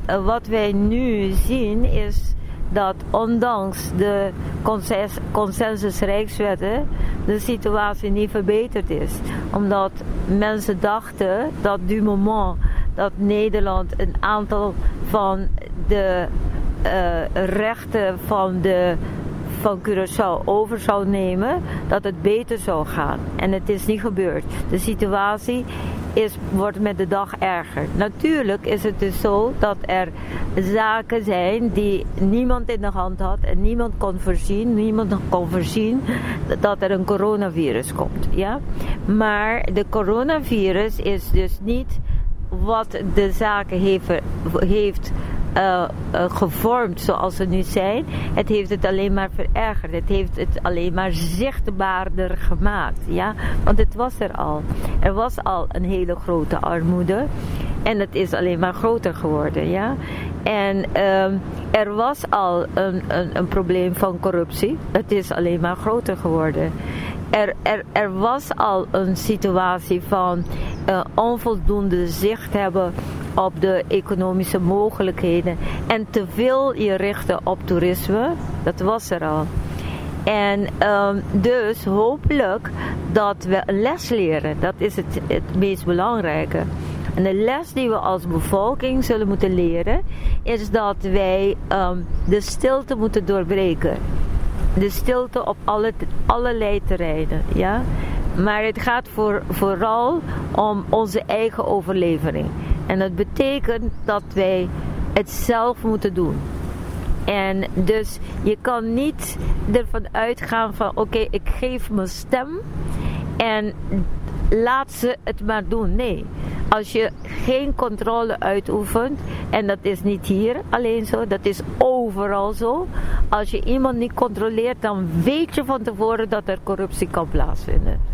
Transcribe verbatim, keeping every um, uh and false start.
uh, wat wij nu zien is dat ondanks de consensus, consensus Rijkswetten de situatie niet verbeterd is. Omdat mensen dachten dat du moment dat Nederland een aantal van de uh, rechten van de van Curaçao over zou nemen, dat het beter zou gaan. En het is niet gebeurd. De situatie is, wordt met de dag erger. Natuurlijk is het dus zo dat er zaken zijn die niemand in de hand had en niemand kon voorzien, niemand kon voorzien dat er een coronavirus komt. Ja? Maar de coronavirus is dus niet wat de zaken heeft, heeft Uh, uh, gevormd zoals ze nu zijn. Het heeft het alleen maar verergerd. Het heeft het alleen maar zichtbaarder gemaakt. Ja? Want het was er al. Er was al een hele grote armoede. En het is alleen maar groter geworden. Ja? En uh, er was al een, een, een probleem van corruptie. Het is alleen maar groter geworden. Er, er, er was al een situatie van uh, onvoldoende zicht hebben op de economische mogelijkheden en te veel je richten op toerisme. Dat was er al. En um, dus hopelijk dat we een les leren. Dat is het, het meest belangrijke. En de les die we als bevolking zullen moeten leren is dat wij um, de stilte moeten doorbreken. De stilte op alle, allerlei terreinen. Ja? Maar het gaat voor, vooral om onze eigen overlevering. En dat betekent dat wij het zelf moeten doen. En dus je kan niet ervan uitgaan van oké, okay, ik geef mijn stem en laat ze het maar doen. Nee, als je geen controle uitoefent, en dat is niet hier alleen zo, dat is overal zo. Als je iemand niet controleert, dan weet je van tevoren dat er corruptie kan plaatsvinden.